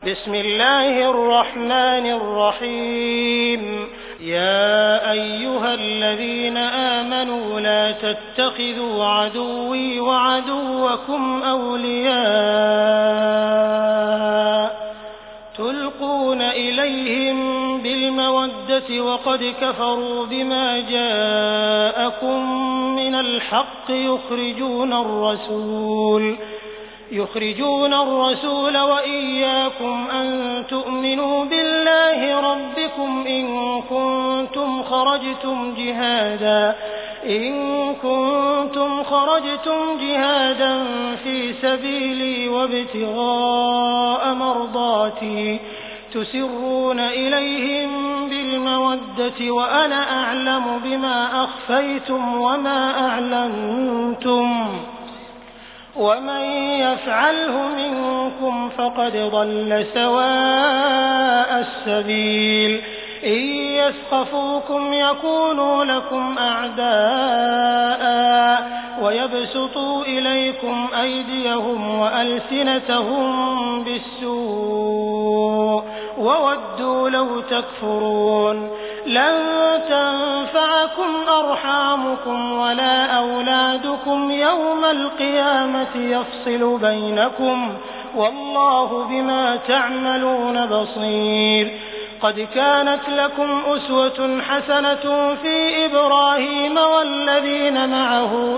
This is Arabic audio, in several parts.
بسم الله الرحمن الرحيم. يا أيها الذين آمنوا لا تتخذوا عدوي وعدوكم أولياء تلقون إليهم بالمودة وقد كفروا بما جاءكم من الحق يخرجون الرسول وإياكم أن تؤمنوا بالله ربكم إن كنتم خرجتم جهادا في سبيلي وابتغاء مرضاتي تسرون إليهم بالمودة وأنا أعلم بما أخفيتم وما أعلنتم ومن يفعله منكم فقد ضل سواء السبيل. إن يثقفوكم يكونوا لكم أعداء ويبسطوا إليكم أيديهم وألسنتهم بالسوء وودوا لو تكفرون. لن تنفعكم أرحامكم ولا أولادكم يوم القيامة يفصل بينكم والله بما تعملون بصير. قد كانت لكم أسوة حسنة في إبراهيم والذين معه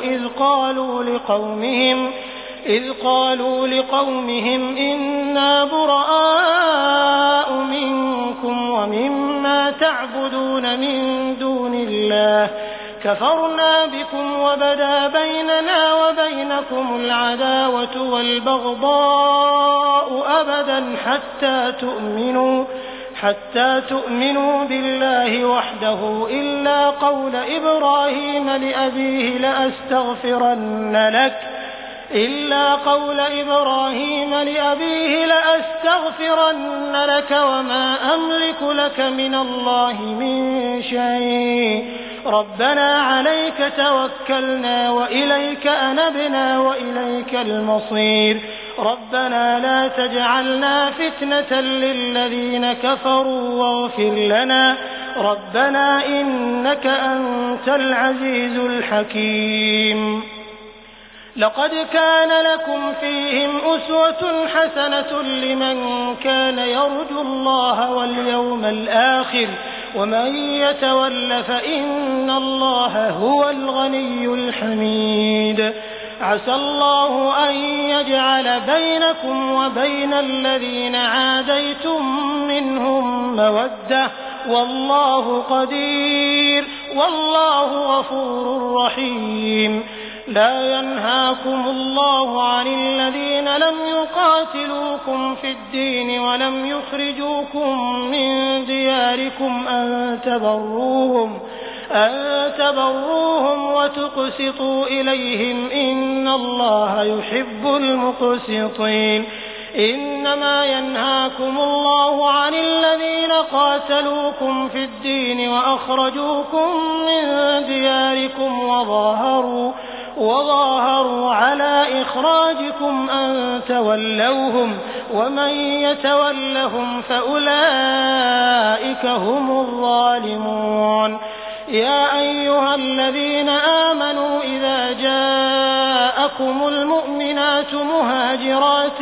إذ قالوا لقومهم إنا براء منكم ومما تعبدون من دون الله كفرنا بكم وبدا بيننا وبينكم العداوة والبغضاء أبدا حتى تؤمنوا بالله وحده إلا قول إبراهيم لأبيه لأستغفرن لك وما أملك لك من الله من شيء. ربنا عليك توكلنا وإليك أنبنا وإليك المصير. ربنا لا تجعلنا فتنة للذين كفروا واغفر لنا ربنا إنك أنت العزيز الحكيم. لقد كان لكم فيهم أسوة حسنة لمن كان يرجو الله واليوم الآخر ومن يتول فإن الله هو الغني الحميد. عسى الله أن يجعل بينكم وبين الذين عاديتم منهم مودة والله قدير والله غفور رحيم. لا ينهاكم الله عن الذين لم يقاتلوكم في الدين ولم يخرجوكم من دياركم أن تبروهم وتقسطوا إليهم إن الله يحب المقسطين. إنما ينهاكم الله عن الذين قاتلوكم في الدين وأخرجوكم من دياركم وظاهروا على إخراجكم أن تولوهم ومن يتولهم فأولئك هم الظالمون. يا أيها الذين آمنوا إذا جاءكم المؤمنات مهاجرات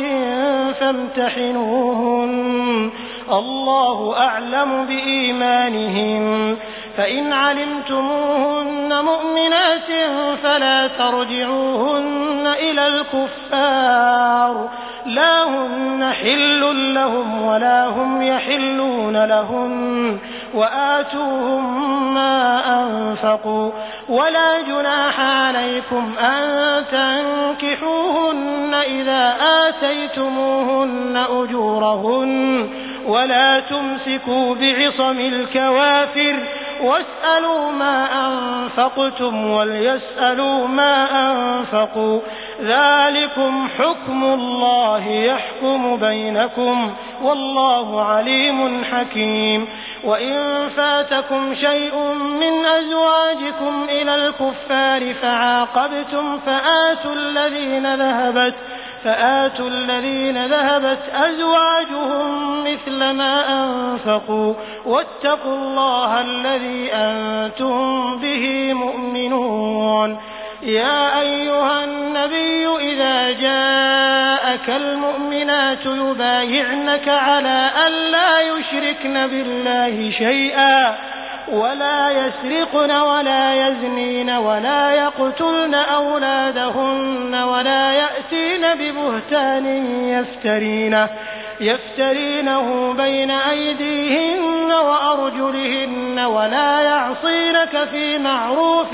فامتحنوهن الله أعلم بإيمانهن فإن علمتموهن مؤمنات فلا ترجعوهن إلى الكفار لا هن حل لهم ولا هم يحلون لهن وآتوهم ما أنفقوا ولا جناح عليكم أن تنكحوهن إذا آتيتموهن أجورهن ولا تمسكوا بعصم الكوافر واسألوا ما أنفقتم وليسألوا ما أنفقوا ذلكم حكم الله يحكم بينكم والله عليم حكيم. وإن فاتكم شيء من أزواجكم إلى الكفار فعاقبتم فآتوا الذين ذهبت أزواجهم مثل ما أنفقوا واتقوا الله الذي أنتم به مؤمنون. يا أيها النبي إذا جاءك المؤمنات يبايعنك على أن لا يشركن بالله شيئا ولا يسرقن ولا يزنين ولا يقتلن أولادهن ولا يأتين ببهتان يفترينه بين أيديهن وأرجلهن ولا يعصينك في معروف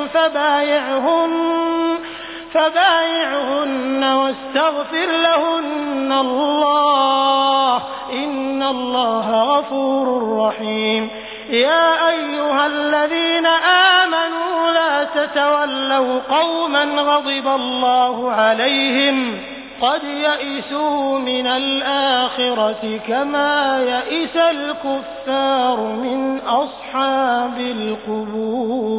فبايعهن واستغفر لهن الله إن الله غفور رحيم. يا أيها الذين آمنوا لا تتولوا قوما غضب الله عليهم قد يئسوا من الآخرة كما يئس الكفار من أصحاب القبور.